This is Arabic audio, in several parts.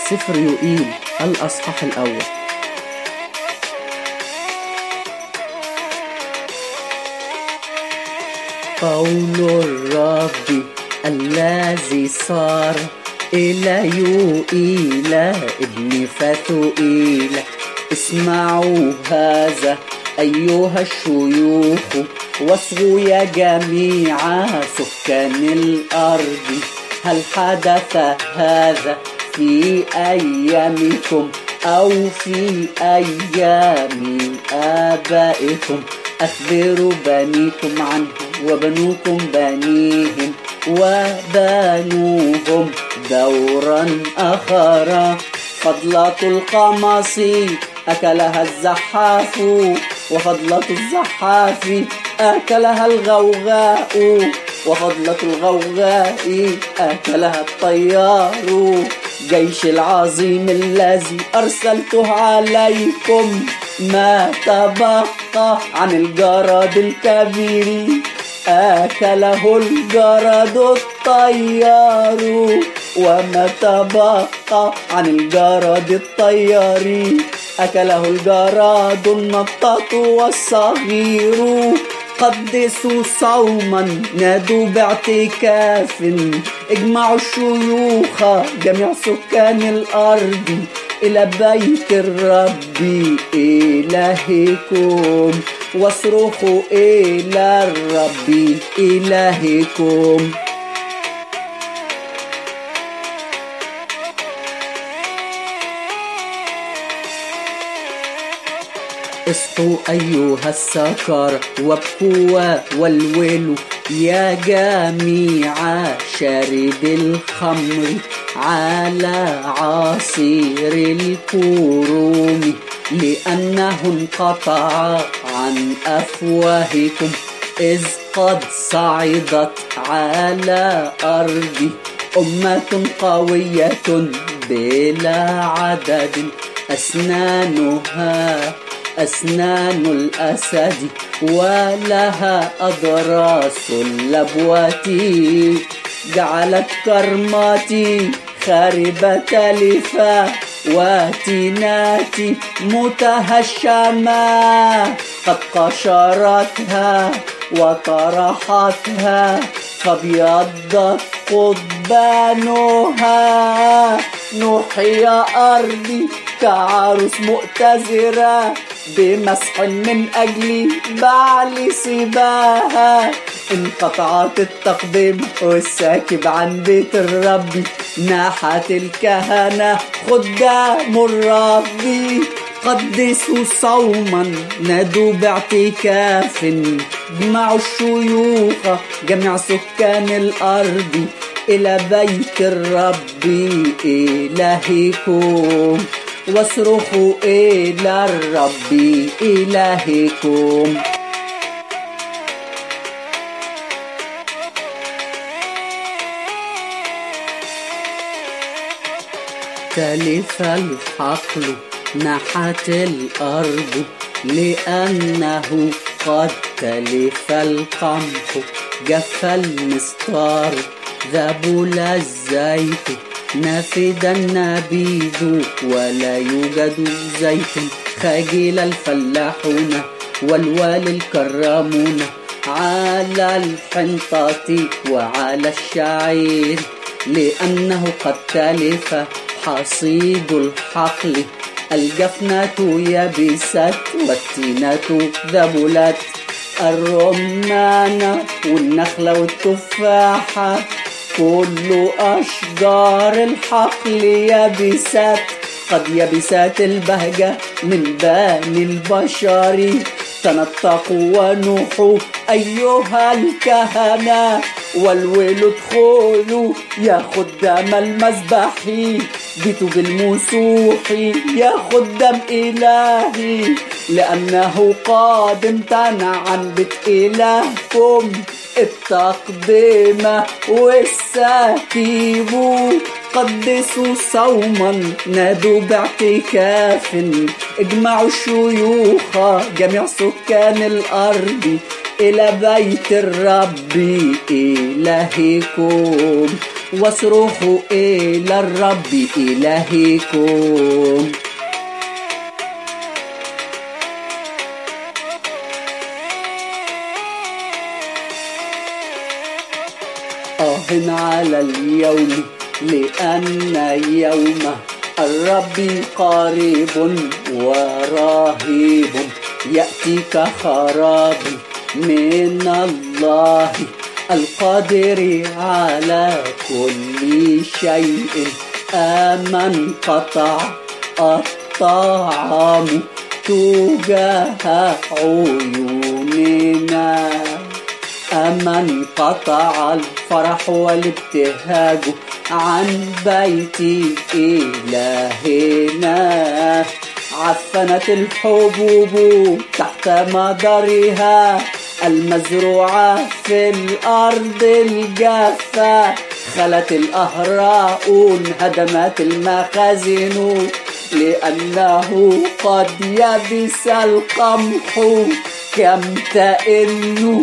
سفر يوئيل الأصحاح الأول. قول الرب الذي صار إلى يوئيل ابن فتوئيل. اسمعوا هذا أيها الشيوخ، واصغوا يا جميع سكان الأرض. هل حدث هذا في أيامكم أو في أيام آبائكم؟ أخبروا بنيكم عنه وبنوكم بنيهم وبنوهم دورا آخر. فضلة القمص أكلها الزحاف، وفضلة الزحاف أكلها الغوغاء، وفضلة الغوغاء أكلها الطيار. جيش العظيم الذي أرسلته عليكم ما تبقى عن الجراد الكبير أكله الجراد الطيار، وما تبقى عن الجراد الطيار أكله الجراد النطاط والصغير. قدسوا صوما، نادوا باعتكاف، اجمعوا الشيوخ جميع سكان الأرض إلى بيت الرب إلهكم، واصرخوا إلى الرب إلهكم. اصحوا أيها السكر وابكوا والولوا يا جميع شارب الخمر على عصير الكروم، لأنه انقطع عن أفواهكم، إذ قد صعدت على أرضي أمة قوية بلا عدد، أسنانها أسنان الأسد ولها أضراس اللبوة. جعلت كرماتي خاربة لفا وتيناتي متهشمة، قد قشرتها وطرحتها فابيضت قضبانها. نوحي أرضي كعروس مؤتزرة بمسح من أجل بعل صباها. انقطعت التقديم والساكب عن بيت الرب، ناحت الكهنة خدام الرب. قدسوا صوما، نادوا باعتكاف، اجمعوا الشيوخ جميع سكان الأرض إلى بيت الرب إلهكم، واصرخوا إلى الرب إلهكم. تلف الحقل نحت الأرض، لأنه قد تلف القمح، جف المسطار، ذبل الزيت، نفد النبيذ ولا يوجد زيت. خجل الفلاحون والوالي الكرامون على الحنطة وعلى الشعير، لأنه قد تلف حصيد الحقل. الجفنة يبست والتينة ذبلت، الرمان والنخل والتفاحة كل أشجار الحقل يبست. قد يبست البهجة من بني البشر، تنطقوا ونوحوا أيها الكهنة، والويل ادخلوا يا خدام المذبح، جئتوا بالمسوح يا خدام إلهي، لأنه قد امتنع عن بيت إلهكم التقدمة والسكيب. قدسوا صوما، نادوا باعتكاف، اجمعوا الشيوخ جميع سكان الأرض إلى بيت الرب إلهكم، واصرخوا إلى الرب إلهكم. على اليوم لأن يوم الرب قريب ورهيب، يأتي كخراب من الله القادر على كل شيء. آمن قطع الطعام تجاه عيوننا، أمن قطع الفرح والابتهاج عن بيت إلهنا. عفنت الحبوب تحت مدارها المزروعة في الأرض الجافة، خلت الأهراء انهدمت المخازن، لأنه قد يبس القمح كم تئن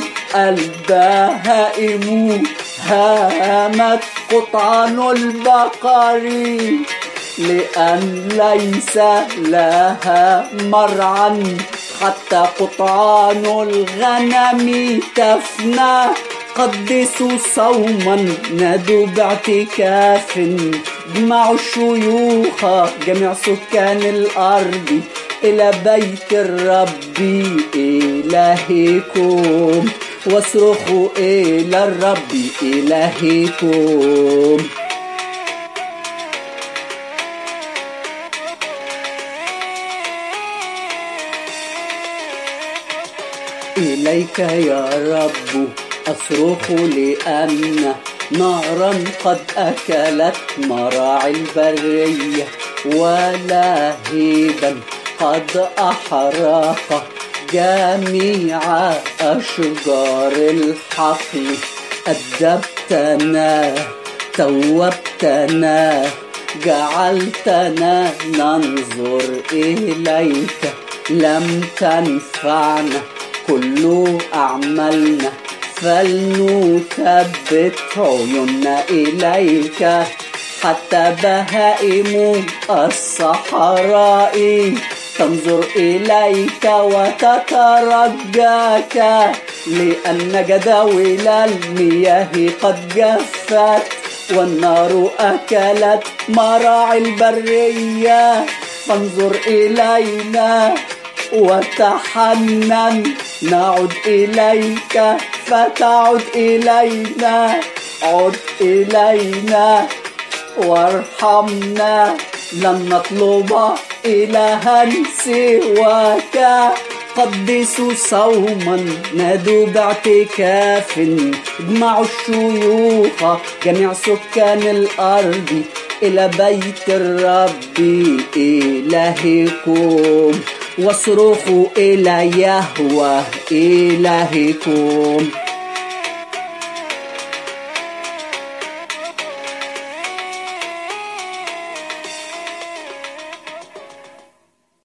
البهائم. هامت قطعان البقر لأن ليس لها مرعا، حتى قطعان الغنم تفنى. قدسوا صوما نادوا باعتكاف، اجمعوا الشيوخ جميع سكان الأرض إلى بيت الرب إلهكم، واصرخوا إلى الرب إلهكم. إليك يا رب أصرخ، لأن نارا قد أكلت مراعي البرية، ولهيبا قد أحرق جميع أشجار الحقل. أدبتنا توبتنا جعلتنا ننظر إليك، لم تنفعنا كل أعمالنا، فلنثبت عيوننا إليك. حتى بهائم الصحراء تنظر إليك وتترجاك، لأن جداول المياه قد جفت، والنار أكلت مراعي البرية. فانظر إلينا وتحنن، نعد إليك فتعد إلينا. عد إلينا وارحمنا، لن نطلب إلها سواك. قدسوا صوما نادوا باعتكاف، اجمعوا الشيوخ جميع سكان الأرض إلى بيت الرب إلهكم، واصرخوا إلى يهوه إلهكم.